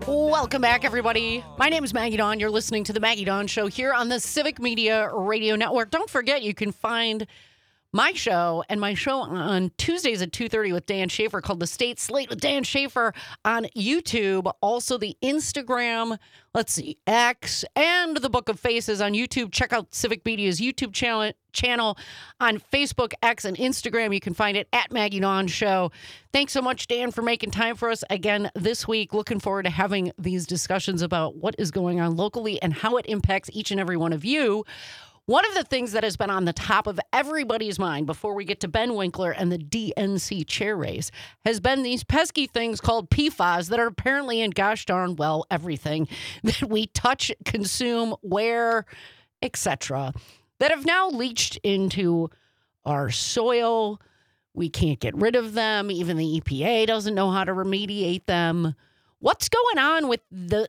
Welcome back, everybody. My name is Maggie Dawn. You're listening to The Maggie Dawn Show here on the Civic Media Radio Network. Don't forget, you can find my show and my show on Tuesdays at 2:30 with Dan Schaefer called The State Slate with Dan Schaefer on YouTube. Also, the Instagram, X, and the Book of Faces on YouTube. Check out Civic Media's YouTube channel on Facebook, X, and Instagram. You can find it at Maggie Dawn Show. Thanks so much, Dan, for making time for us again this week. Looking forward to having these discussions about what is going on locally and how it impacts each and every one of you. One of the things that has been on the top of everybody's mind before we get to Ben Winkler and the DNC chair race has been these pesky things called PFAS that are apparently in gosh darn well everything that we touch, consume, wear, etc., that have now leached into our soil. We can't get rid of them. Even the EPA doesn't know how to remediate them. What's going on with the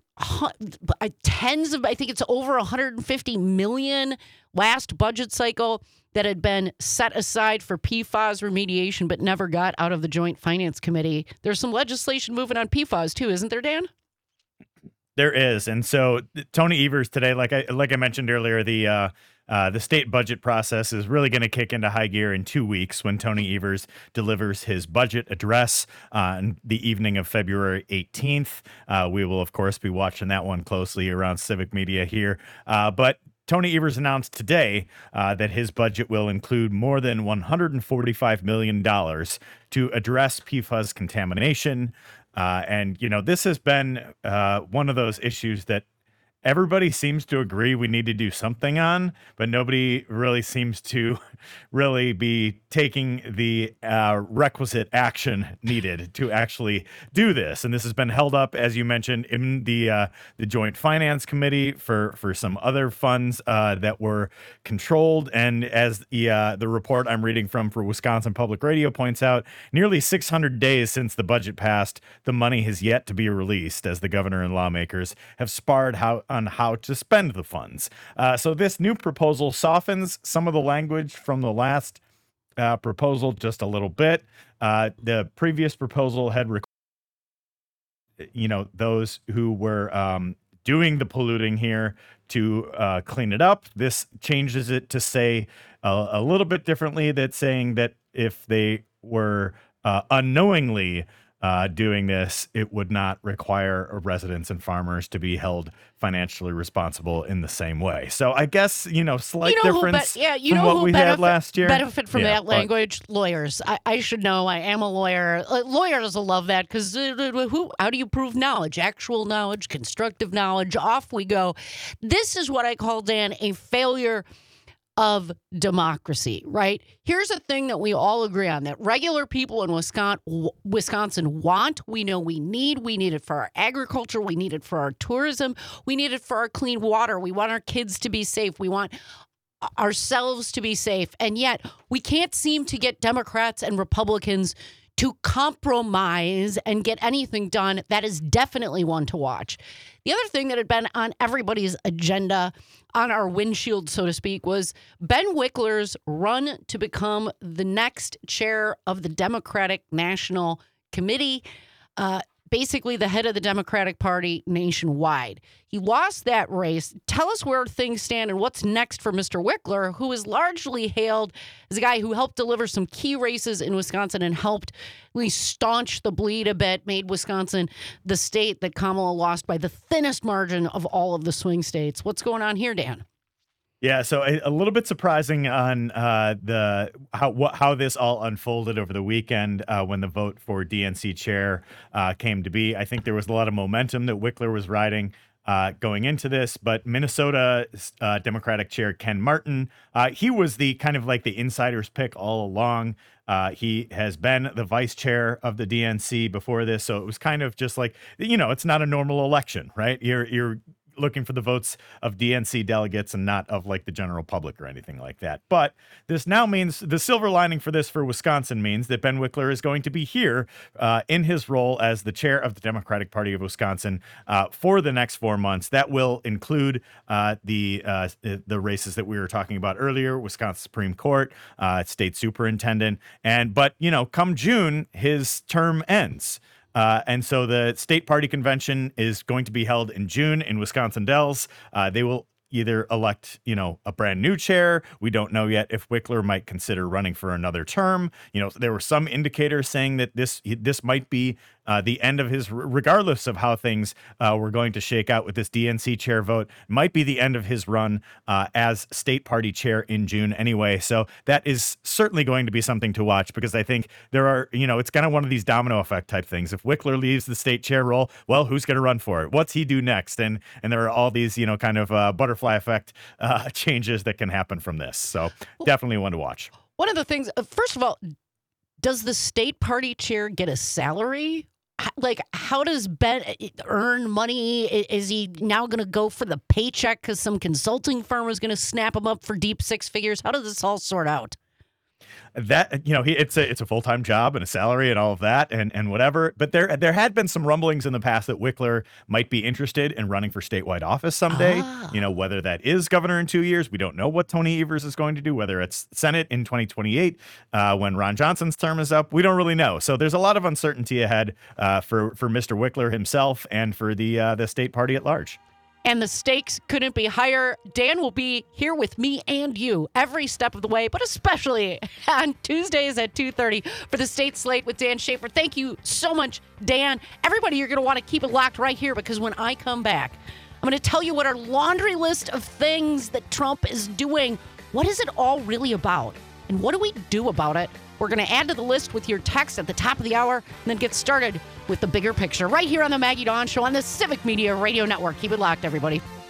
tens of, I think it's over 150 million last budget cycle that had been set aside for PFAS remediation, but never got out of the Joint Finance Committee. There's some legislation moving on PFAS too, isn't there, Dan? There is. And so Tony Evers today, like I mentioned earlier, the state budget process is really going to kick into high gear in 2 weeks when Tony Evers delivers his budget address on the evening of February 18th. We will, of course, be watching that one closely around Civic Media here. But Tony Evers announced today that his budget will include more than $145 million to address PFAS contamination. And, you know, this has been one of those issues that everybody seems to agree we need to do something on, but nobody really seems to really be taking the requisite action needed to actually do this. And this has been held up, as you mentioned, in the Joint Finance Committee for some other funds that were controlled. And as the report I'm reading from for Wisconsin Public Radio points out, nearly 600 days since the budget passed, the money has yet to be released as the governor and lawmakers have sparred on how to spend the funds. So this new proposal softens some of the language from the last proposal just a little bit. The previous proposal had, those who were doing the polluting here to clean it up. This changes it to say a little bit differently, that's saying that if they were unknowingly doing this, it would not require residents and farmers to be held financially responsible in the same way. So I guess, slight difference from what we had last year. Benefit from that language, lawyers. I should know. I am a lawyer. Lawyers will love that because how do you prove knowledge? Actual knowledge, constructive knowledge. Off we go. This is what I call, Dan, a failure of democracy, right? Here's a thing that we all agree on, that regular people in Wisconsin want, we know we need it for our agriculture, we need it for our tourism, we need it for our clean water, we want our kids to be safe, we want ourselves to be safe, and yet we can't seem to get Democrats and Republicans to compromise and get anything done. That is definitely one to watch. The other thing that had been on everybody's agenda, on our windshield, so to speak, was Ben Winkler's run to become the next chair of the Democratic National Committee, basically the head of the Democratic Party nationwide. He lost that race. Tell us where things stand and what's next for Mr. Winkler, who is largely hailed as a guy who helped deliver some key races in Wisconsin and helped at least staunch the bleed a bit, made Wisconsin the state that Kamala lost by the thinnest margin of all of the swing states. What's going on here, Dan? Yeah, so a little bit surprising on how this all unfolded over the weekend when the vote for DNC chair came to be. I think there was a lot of momentum that Winkler was riding going into this, but Minnesota Democratic Chair Ken Martin, he was the kind of like the insider's pick all along. He has been the vice chair of the DNC before this, so it was kind of just like, it's not a normal election, right? You're looking for the votes of DNC delegates and not of like the general public or anything like that. But this now means the silver lining for this for Wisconsin means that Ben Winkler is going to be here in his role as the chair of the Democratic Party of Wisconsin for the next 4 months. That will include the races that we were talking about earlier, Wisconsin Supreme Court, state superintendent. But come June, his term ends. And so the state party convention is going to be held in June in Wisconsin Dells. They will either elect, a brand new chair. We don't know yet if Wickler might consider running for another term. There were some indicators saying that this might be the end of his, regardless of how things were going to shake out with this DNC chair vote, might be the end of his run as state party chair in June anyway. So that is certainly going to be something to watch, because I think there are, it's kind of one of these domino effect type things. If Wickler leaves the state chair role, well, who's going to run for it? What's he do next? And there are all these, kind of butterfly effect changes that can happen from this. So definitely one to watch. One of the things, first of all, does the state party chair get a salary? Like, how does Ben earn money? Is he now going to go for the paycheck because some consulting firm is going to snap him up for deep six figures? How does this all sort out? That, it's a full-time job and a salary and all of that and whatever. But there had been some rumblings in the past that Wickler might be interested in running for statewide office someday. Whether that is governor in 2 years, we don't know what Tony Evers is going to do, whether it's Senate in 2028, when Ron Johnson's term is up. We don't really know. So there's a lot of uncertainty ahead for Mr. Wickler himself and for the state party at large. And the stakes couldn't be higher. Dan will be here with me and you every step of the way, but especially on Tuesdays at 2:30 for the State Slate with Dan Schaefer. Thank you so much, Dan. Everybody, you're going to want to keep it locked right here, because when I come back, I'm going to tell you what our laundry list of things that Trump is doing. What is it all really about? And what do we do about it? We're going to add to the list with your text at the top of the hour, and then get started with the bigger picture right here on the Maggie Dawn Show on the Civic Media Radio Network. Keep it locked, everybody.